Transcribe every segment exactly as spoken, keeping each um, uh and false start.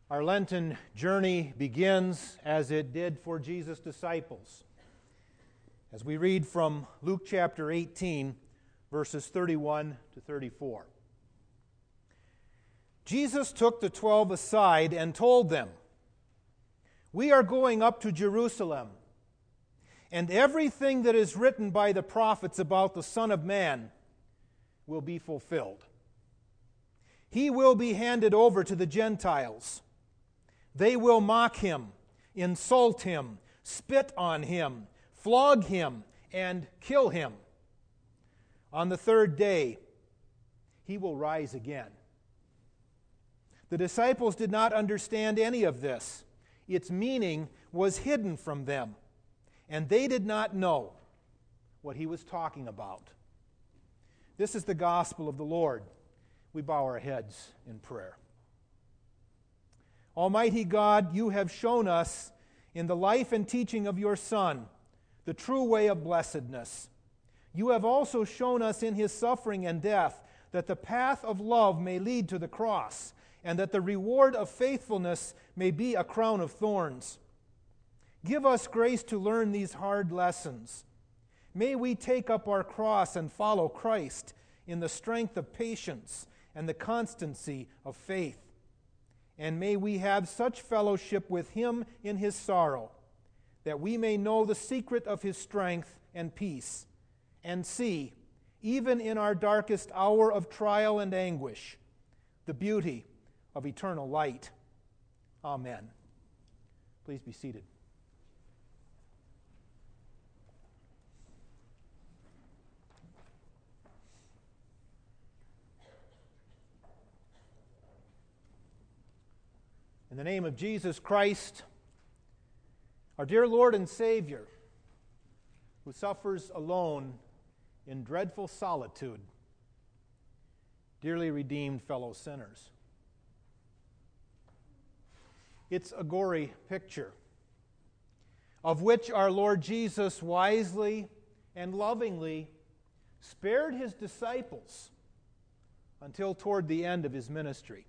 Our Lenten journey begins as it did for Jesus' disciples. As we read from Luke chapter eighteen, verses thirty-one to thirty-four. Jesus took the twelve aside and told them, "We are going up to Jerusalem, and everything that is written by the prophets about the Son of Man will be fulfilled. He will be handed over to the Gentiles. They will mock him, insult him, spit on him, flog him, and kill him. On the third day, he will rise again." The disciples did not understand any of this. Its meaning was hidden from them, and they did not know what he was talking about. This is the gospel of the Lord. We bow our heads in prayer. Almighty God, you have shown us in the life and teaching of your Son the true way of blessedness. You have also shown us in his suffering and death that the path of love may lead to the cross, and that the reward of faithfulness may be a crown of thorns. Give us grace to learn these hard lessons. May we take up our cross and follow Christ in the strength of patience and the constancy of faith. And may we have such fellowship with him in his sorrow, that we may know the secret of his strength and peace, and see, even in our darkest hour of trial and anguish, the beauty of eternal light. Amen. Please be seated. In the name of Jesus Christ, our dear Lord and Savior, who suffers alone in dreadful solitude, dearly redeemed fellow sinners. It's a gory picture, of which our Lord Jesus wisely and lovingly spared his disciples until toward the end of his ministry.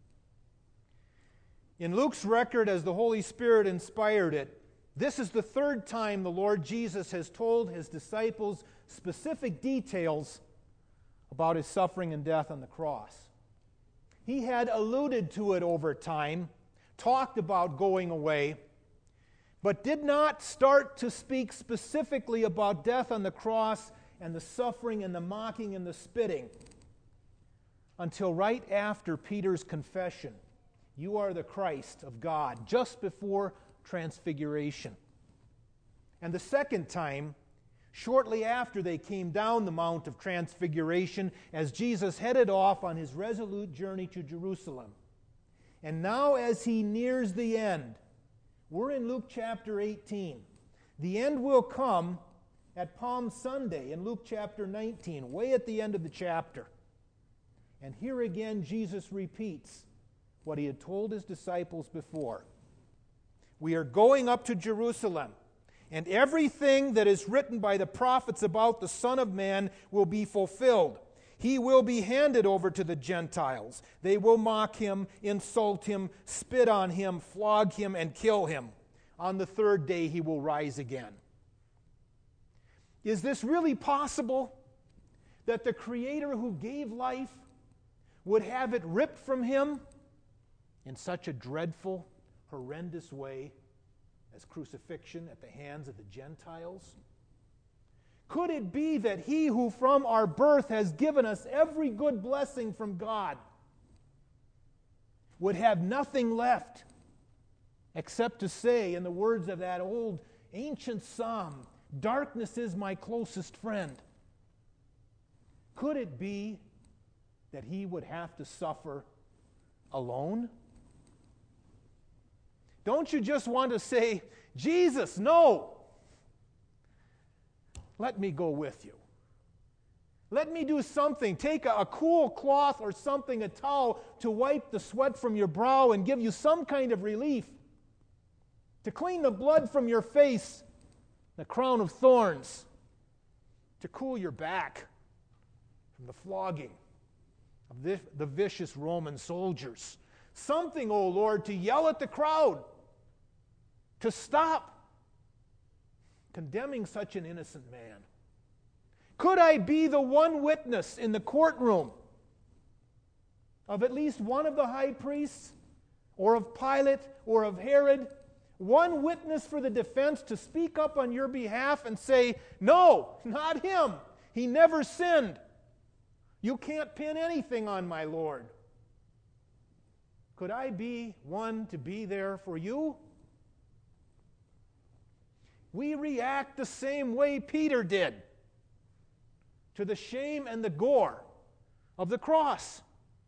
In Luke's record, as the Holy Spirit inspired it, this is the third time the Lord Jesus has told his disciples specific details about his suffering and death on the cross. He had alluded to it over time, talked about going away, but did not start to speak specifically about death on the cross and the suffering and the mocking and the spitting until right after Peter's confession, "You are the Christ of God," just before Transfiguration. And the second time, shortly after they came down the Mount of Transfiguration, as Jesus headed off on his resolute journey to Jerusalem. And now as he nears the end, we're in Luke chapter eighteen. The end will come at Palm Sunday in Luke chapter nineteen, way at the end of the chapter. And here again Jesus repeats what he had told his disciples before. We are going up to Jerusalem, and everything that is written by the prophets about the Son of Man will be fulfilled. He will be handed over to the Gentiles. They will mock him, insult him, spit on him, flog him, and kill him. On the third day he will rise again. Is this really possible? That the Creator who gave life would have it ripped from him in such a dreadful, horrendous way as crucifixion at the hands of the Gentiles? Could it be that he who from our birth has given us every good blessing from God would have nothing left except to say, in the words of that old ancient psalm, "Darkness is my closest friend"? Could it be that he would have to suffer alone? Don't you just want to say, "Jesus, no! Let me go with you. Let me do something. Take a, a cool cloth or something, a towel, to wipe the sweat from your brow and give you some kind of relief. To clean the blood from your face, the crown of thorns. To cool your back from the flogging of the, the vicious Roman soldiers. Something, O Lord, to yell at the crowd, to stop condemning such an innocent man. Could I be the one witness in the courtroom of at least one of the high priests, or of Pilate, or of Herod, one witness for the defense to speak up on your behalf and say, no, not him. He never sinned. You can't pin anything on my Lord. Could I be one to be there for you? We react the same way Peter did to the shame and the gore of the cross.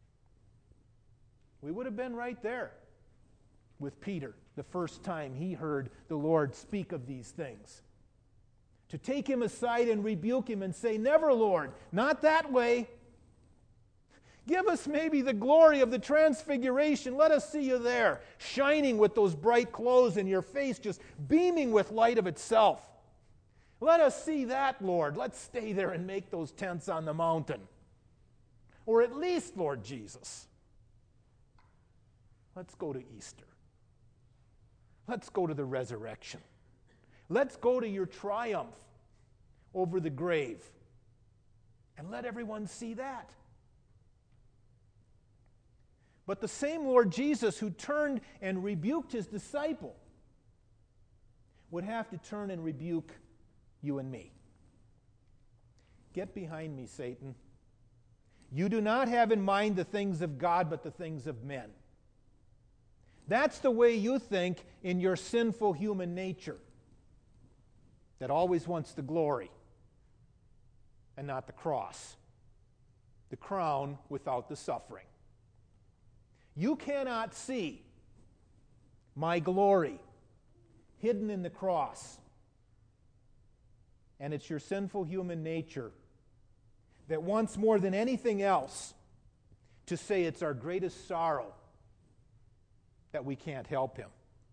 We would have been right there with Peter the first time he heard the Lord speak of these things. To take him aside and rebuke him and say, never, Lord, not that way. Give us maybe the glory of the transfiguration. Let us see you there, shining with those bright clothes and your face just beaming with light of itself. Let us see that, Lord. Let's stay there and make those tents on the mountain. Or at least, Lord Jesus, let's go to Easter. Let's go to the resurrection. Let's go to your triumph over the grave. And let everyone see that. But the same Lord Jesus who turned and rebuked his disciple would have to turn and rebuke you and me. Get behind me, Satan. You do not have in mind the things of God, but the things of men. That's the way you think in your sinful human nature that always wants the glory and not the cross, the crown without the suffering. You cannot see my glory hidden in the cross. And it's your sinful human nature that wants more than anything else to say it's our greatest sorrow that we can't help him.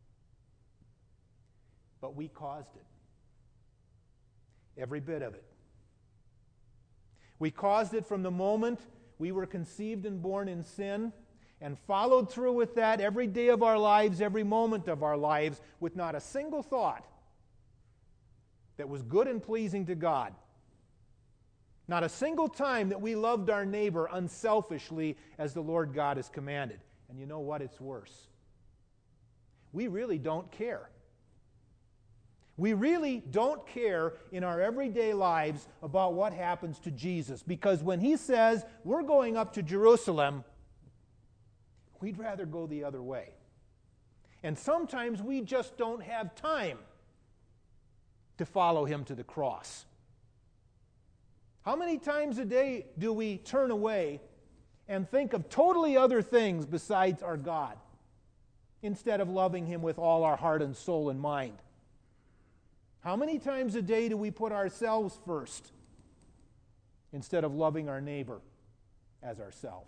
But we caused it. Every bit of it. We caused it from the moment we were conceived and born in sin, and followed through with that every day of our lives, every moment of our lives, with not a single thought that was good and pleasing to God. Not a single time that we loved our neighbor unselfishly as the Lord God has commanded. And you know what? It's worse. We really don't care. We really don't care in our everyday lives about what happens to Jesus. Because when he says, we're going up to Jerusalem, we'd rather go the other way. And sometimes we just don't have time to follow him to the cross. How many times a day do we turn away and think of totally other things besides our God, instead of loving him with all our heart and soul and mind? How many times a day do we put ourselves first instead of loving our neighbor as ourselves?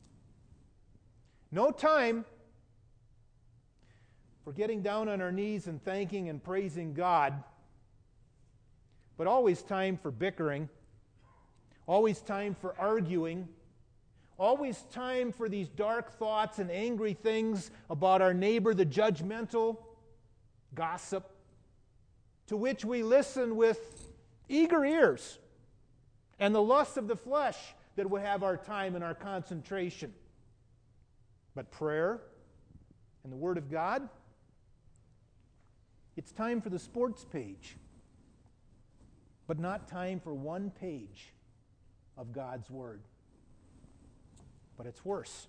No time for getting down on our knees and thanking and praising God, but always time for bickering, always time for arguing, always time for these dark thoughts and angry things about our neighbor, the judgmental, gossip, to which we listen with eager ears, and the lusts of the flesh that would have our time and our concentration. But prayer and the Word of God, it's time for the sports page, but not time for one page of God's Word. But it's worse.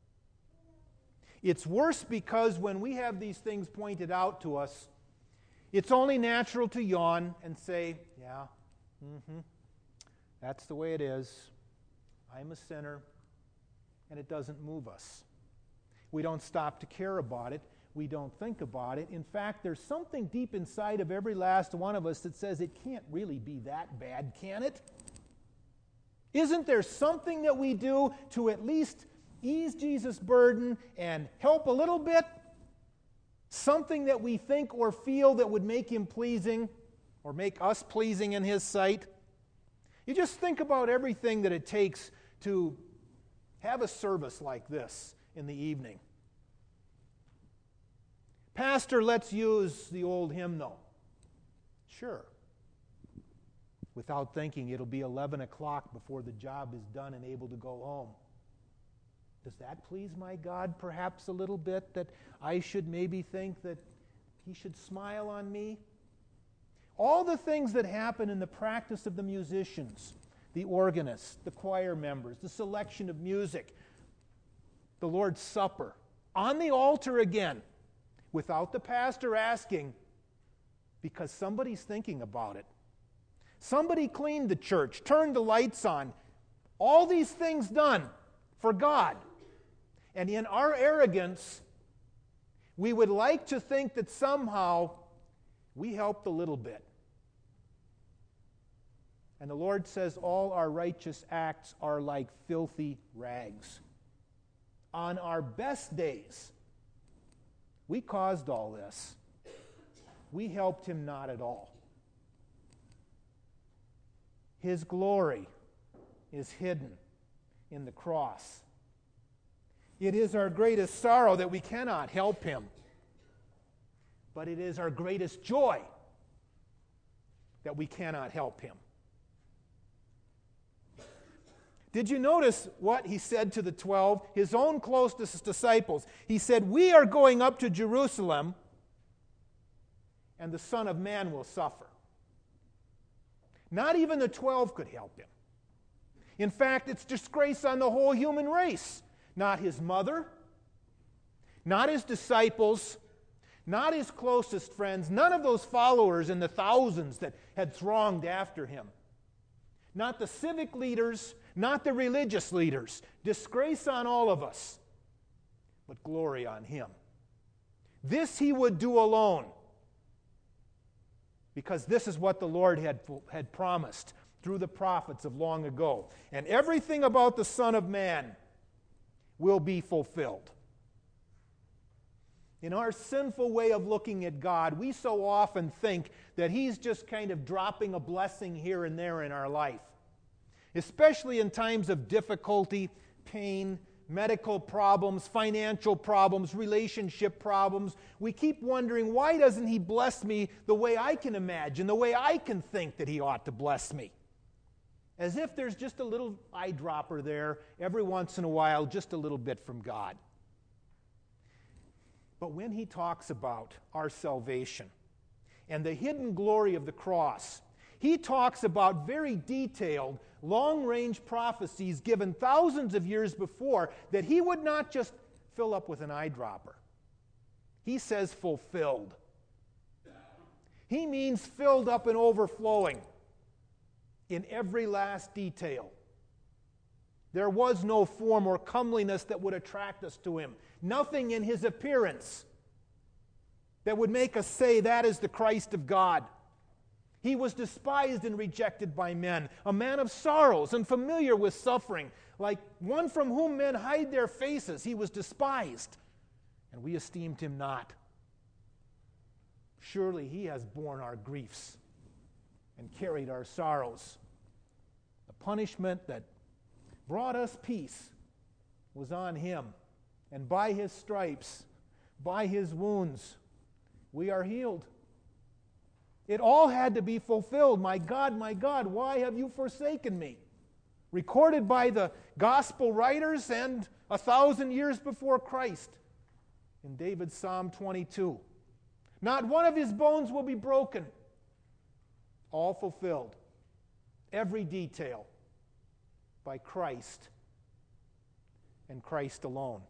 It's worse because when we have these things pointed out to us, it's only natural to yawn and say, yeah, mm-hmm, that's the way it is. I'm a sinner, and it doesn't move us. We don't stop to care about it. We don't think about it. In fact, there's something deep inside of every last one of us that says it can't really be that bad, can it? Isn't there something that we do to at least ease Jesus' burden and help a little bit? Something that we think or feel that would make him pleasing or make us pleasing in his sight? You just think about everything that it takes to have a service like this in the evening. Pastor, let's use the old hymnal. Sure. Without thinking, it'll be eleven o'clock before the job is done and able to go home. Does that please my God perhaps a little bit, that I should maybe think that He should smile on me? All the things that happen in the practice of the musicians, the organists, the choir members, the selection of music, the Lord's Supper, on the altar again, without the pastor asking, because somebody's thinking about it. Somebody cleaned the church, turned the lights on. All these things done for God. And in our arrogance, we would like to think that somehow we helped a little bit. And the Lord says all our righteous acts are like filthy rags. On our best days, we caused all this. We helped Him not at all. His glory is hidden in the cross. It is our greatest sorrow that we cannot help Him. But it is our greatest joy that we cannot help Him. Did you notice what He said to the twelve, His own closest disciples? He said, we are going up to Jerusalem, and the Son of Man will suffer. Not even the twelve could help Him. In fact, it's disgrace on the whole human race. Not His mother, not His disciples, not His closest friends, none of those followers in the thousands that had thronged after Him. Not the civic leaders, not the religious leaders. Disgrace on all of us, but glory on Him. This He would do alone, because this is what the Lord had, had promised through the prophets of long ago. And everything about the Son of Man will be fulfilled. In our sinful way of looking at God, we so often think that He's just kind of dropping a blessing here and there in our life. Especially in times of difficulty, pain, medical problems, financial problems, relationship problems. We keep wondering, why doesn't He bless me the way I can imagine, the way I can think that He ought to bless me? As if there's just a little eyedropper there, every once in a while, just a little bit from God. But when He talks about our salvation and the hidden glory of the cross, He talks about very detailed, long-range prophecies given thousands of years before that He would not just fill up with an eyedropper. He says fulfilled. He means filled up and overflowing in every last detail. There was no form or comeliness that would attract us to Him. Nothing in His appearance that would make us say that is the Christ of God. He was despised and rejected by men, a man of sorrows and familiar with suffering, like one from whom men hide their faces. He was despised, and we esteemed Him not. Surely He has borne our griefs and carried our sorrows. The punishment that brought us peace was on Him, and by His stripes, by His wounds, we are healed. It all had to be fulfilled. My God, my God, why have you forsaken me? Recorded by the gospel writers and a thousand years before Christ in David's Psalm twenty-two. Not one of his bones will be broken. All fulfilled. Every detail by Christ and Christ alone.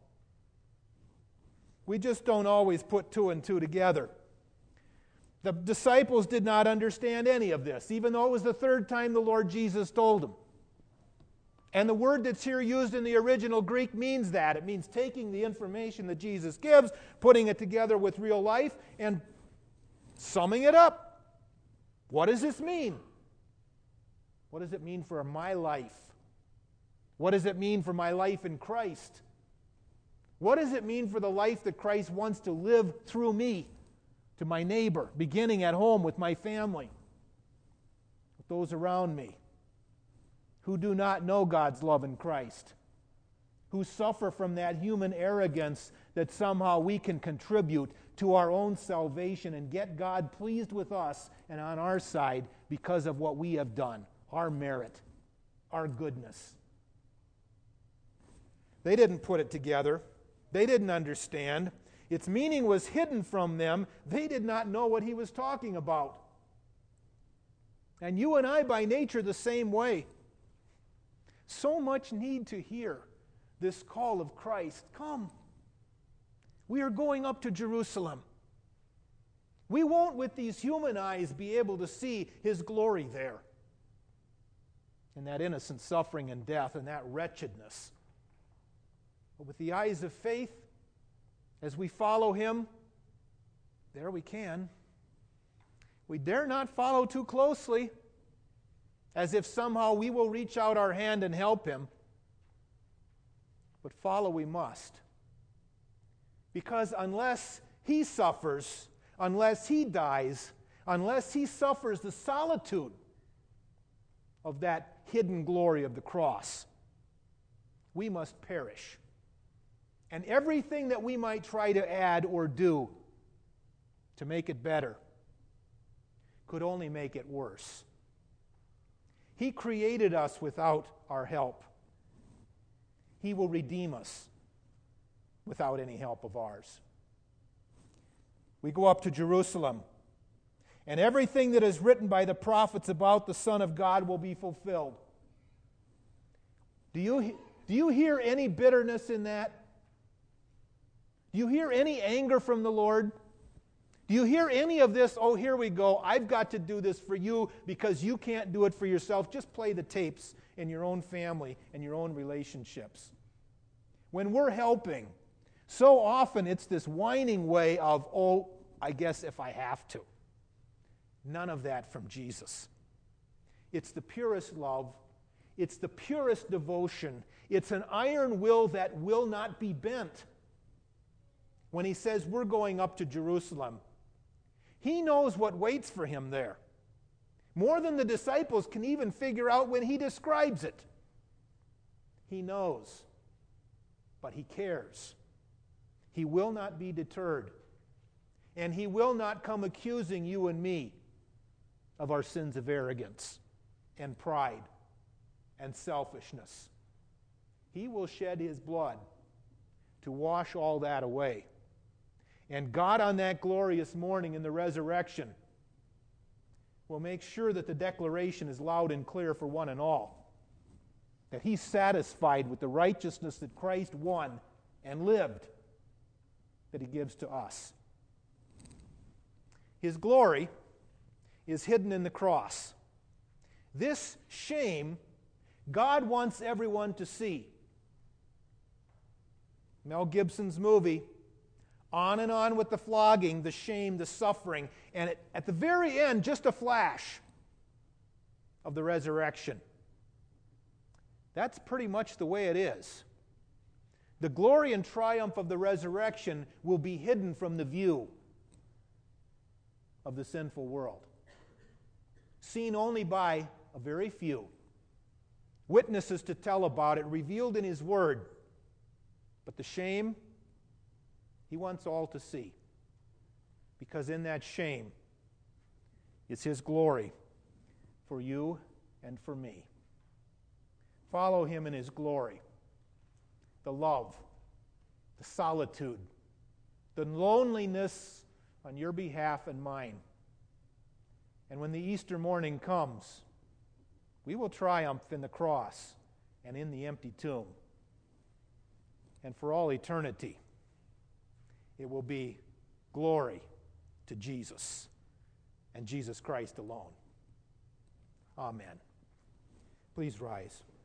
We just don't always put two and two together. The disciples did not understand any of this, even though it was the third time the Lord Jesus told them. And the word that's here used in the original Greek means that. It means taking the information that Jesus gives, putting it together with real life, and summing it up. What does this mean? What does it mean for my life? What does it mean for my life in Christ? What does it mean for the life that Christ wants to live through me to my neighbor, beginning at home with my family, with those around me who do not know God's love in Christ, who suffer from that human arrogance that somehow we can contribute to our own salvation and get God pleased with us and on our side because of what we have done, our merit, our goodness. They didn't put it together. They didn't understand. Its meaning was hidden from them. They did not know what he was talking about. And you and I, by nature, the same way. So much need to hear this call of Christ. Come. We are going up to Jerusalem. We won't, with these human eyes, be able to see his glory there. And that innocent suffering and death and that wretchedness. But with the eyes of faith, as we follow him, there we can. We dare not follow too closely, as if somehow we will reach out our hand and help him. But follow we must. Because unless he suffers, unless he dies, unless he suffers the solitude of that hidden glory of the cross, we must perish. And everything that we might try to add or do to make it better could only make it worse. He created us without our help. He will redeem us without any help of ours. We go up to Jerusalem, and everything that is written by the prophets about the Son of God will be fulfilled. Do you, do you hear any bitterness in that? Do you hear any anger from the Lord? Do you hear any of this, oh, here we go, I've got to do this for you because you can't do it for yourself. Just play the tapes in your own family and your own relationships. When we're helping, so often it's this whining way of, oh, I guess if I have to. None of that from Jesus. It's the purest love. It's the purest devotion. It's an iron will that will not be bent. When he says we're going up to Jerusalem, he knows what waits for him there. More than the disciples can even figure out when he describes it. He knows, but he cares. He will not be deterred. And he will not come accusing you and me of our sins of arrogance and pride and selfishness. He will shed his blood to wash all that away. And God on that glorious morning in the resurrection will make sure that the declaration is loud and clear for one and all. That he's satisfied with the righteousness that Christ won and lived, that he gives to us. His glory is hidden in the cross. This shame, God wants everyone to see. Mel Gibson's movie, on and on with the flogging, the shame, the suffering, and at, at the very end, just a flash of the resurrection. That's pretty much the way it is. The glory and triumph of the resurrection will be hidden from the view of the sinful world, seen only by a very few. Witnesses to tell about it, revealed in his word. But the shame, he wants all to see. Because in that shame is his glory for you and for me. Follow him in his glory. The love, the solitude, the loneliness on your behalf and mine. And when the Easter morning comes, we will triumph in the cross and in the empty tomb. And for all eternity, it will be glory to Jesus and Jesus Christ alone. Amen. Please rise.